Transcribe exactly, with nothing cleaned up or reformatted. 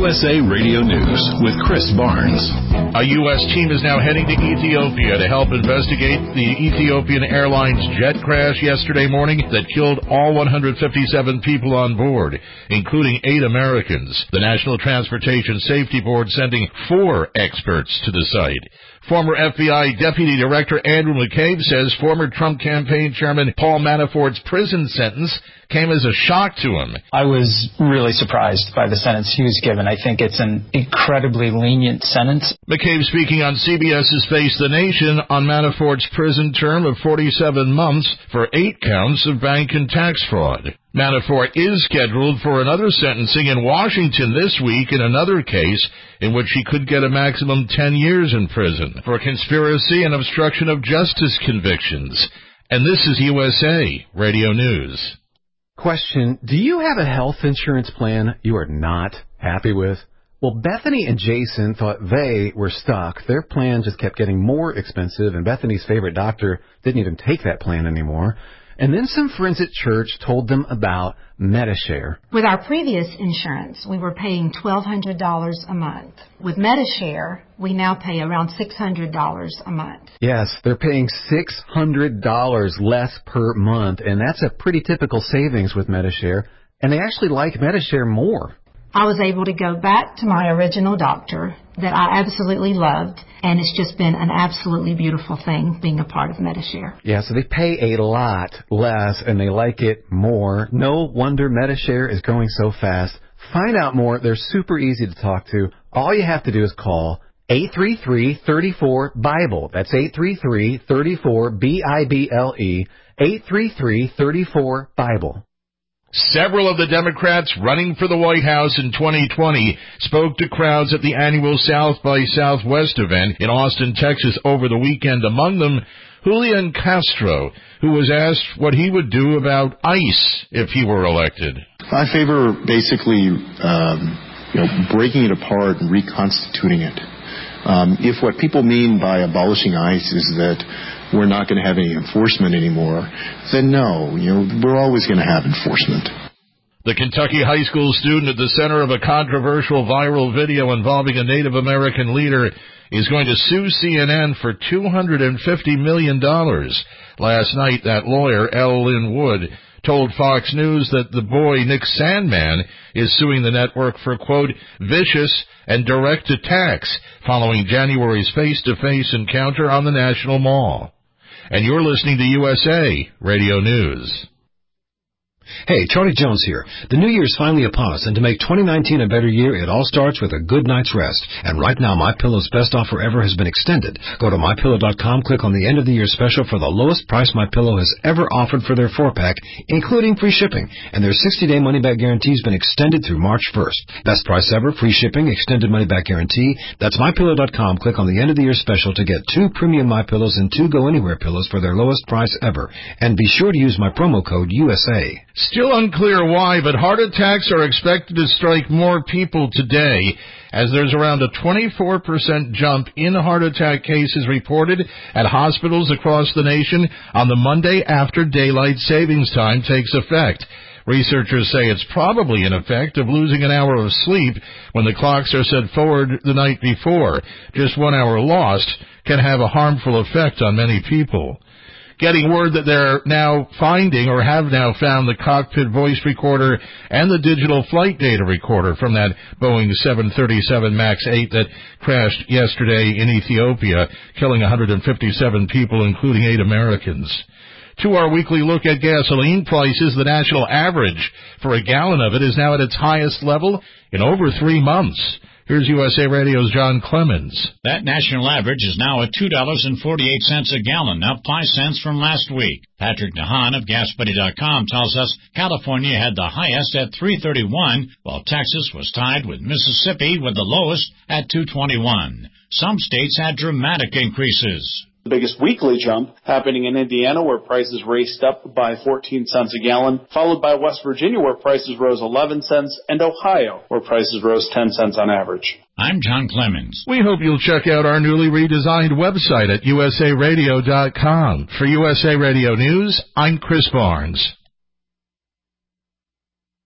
S A Radio News with Chris Barnes. A U S team is now heading to Ethiopia to help investigate the Ethiopian Airlines jet crash yesterday morning that killed all one hundred fifty-seven people on board, including eight Americans. The National Transportation Safety Board sending four experts to the site. Former F B I Deputy Director Andrew McCabe says former Trump campaign chairman Paul Manafort's prison sentence came as a shock to him. I was really surprised by the sentence he was given. I think it's an incredibly lenient sentence. McCabe speaking on CBS's Face the Nation on Manafort's prison term of forty-seven months for eight counts of bank and tax fraud. Manafort is scheduled for another sentencing in Washington this week in another case in which he could get a maximum ten years in prison for conspiracy and obstruction of justice convictions. And this is U S A Radio News. Question, do you have a health insurance plan you are not happy with? Well, Bethany and Jason thought they were stuck. Their plan just kept getting more expensive, and Bethany's favorite doctor didn't even take that plan anymore. And then some friends at church told them about Medi-Share. With our previous insurance, we were paying twelve hundred dollars a month. With Medi-Share, we now pay around six hundred dollars a month. Yes, they're paying six hundred dollars less per month, and that's a pretty typical savings with Medi-Share. And they actually like Medi-Share more. I was able to go back to my original doctor that I absolutely loved, and it's just been an absolutely beautiful thing being a part of Medi-Share. Yeah, so they pay a lot less, and they like it more. No wonder Medi-Share is growing so fast. Find out more. They're super easy to talk to. All you have to do is call eight three three, three four, BIBLE. That's eight three three, three four, B I B L E, eight three three, three four, BIBLE. Several of the Democrats running for the White House in twenty twenty spoke to crowds at the annual South by Southwest event in Austin, Texas over the weekend. Among them, Julian Castro, who was asked what he would do about ICE if he were elected. I favor basically um, you know, breaking it apart and reconstituting it. Um, if what people mean by abolishing ICE is that we're not going to have any enforcement anymore, then no, you know, we're always going to have enforcement. The Kentucky high school student at the center of a controversial viral video involving a Native American leader is going to sue C N N for two hundred fifty million dollars. Last night, that lawyer, L. Lynn Wood, told Fox News that the boy, Nick Sandman, is suing the network for, quote, vicious and direct attacks following January's face-to-face encounter on the National Mall. And you're listening to U S A Radio News. Hey, Charlie Jones here. The new year's finally upon us, and to make twenty nineteen a better year, it all starts with a good night's rest. And right now, MyPillow's best offer ever has been extended. Go to my pillow dot com, click on the end of the year special for the lowest price MyPillow has ever offered for their four-pack, including free shipping. And their sixty-day money-back guarantee has been extended through March first. Best price ever, free shipping, extended money-back guarantee. That's my pillow dot com. Click on the end of the year special to get two premium MyPillows and two Go Anywhere pillows for their lowest price ever. And be sure to use my promo code U S A. Still unclear why, but heart attacks are expected to strike more people today, as there's around a twenty-four percent jump in heart attack cases reported at hospitals across the nation on the Monday after daylight savings time takes effect. Researchers say it's probably an effect of losing an hour of sleep when the clocks are set forward the night before. Just one hour lost can have a harmful effect on many people. Getting word that they're now finding or have now found the cockpit voice recorder and the digital flight data recorder from that Boeing seven thirty-seven MAX eight that crashed yesterday in Ethiopia, killing one hundred fifty-seven people, including eight Americans. To our weekly look at gasoline prices, the national average for a gallon of it is now at its highest level in over three months. Here's U S A Radio's John Clemens. That national average is now at two dollars and forty-eight cents a gallon, up five cents from last week. Patrick Nahan of gas buddy dot com tells us California had the highest at three thirty-one, while Texas was tied with Mississippi with the lowest at two twenty-one. Some states had dramatic increases. The biggest weekly jump happening in Indiana, where prices raced up by fourteen cents a gallon, followed by West Virginia, where prices rose eleven cents, and Ohio, where prices rose ten cents on average. I'm John Clemens. We hope you'll check out our newly redesigned website at U S A radio dot com. For U S A Radio News, I'm Chris Barnes.